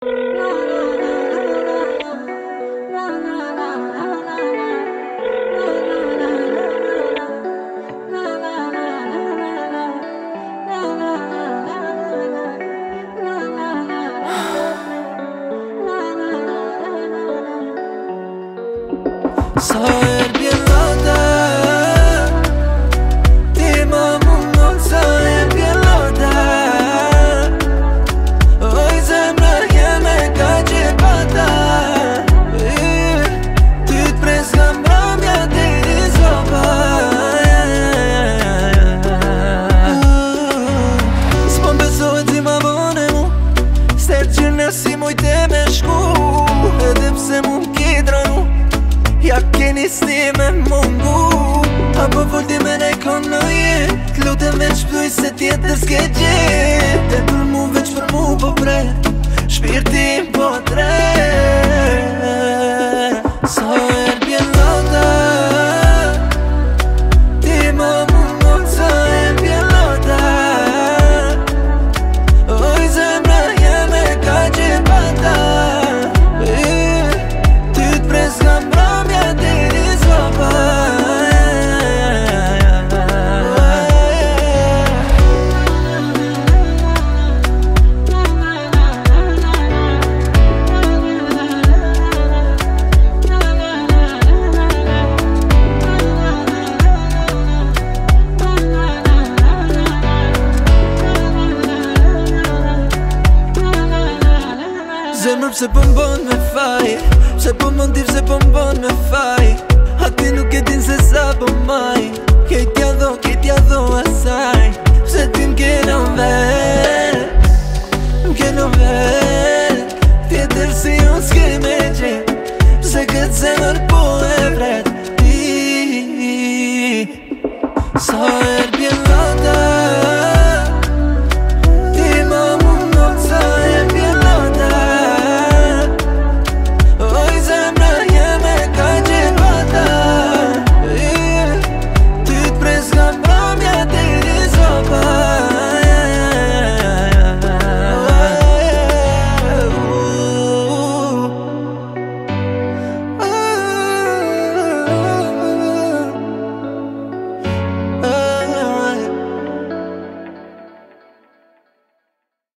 Sa herë bjellata ti ma mungon sa herë bjellata. Oj zemra jeme ka gjepata. Ty t'pres nga mramja deri zoba. S'pon besohet si ma bone mu S'ter gjërna si mujte me shku. Edhe pse mu m'kidranu ja keni sti me mungu. Apo volti me ne konoje T'lutem veç pluj se tjetër s'ke gjit. E për mu veç për mu po pre Shpirtin po tre. Sa herë bjellata ti ma mungon sa herë bjellata. Oj zemra jeme ka gjepata. Ty t'pres nga mramja deri zoba. Zemër pse po m'bon me faj, pse po m'ndi pse po m'bon me faj. A ti nuk e din se sa po maj, ketja do asaj. Pse ti m'keno vet, m'keno vet.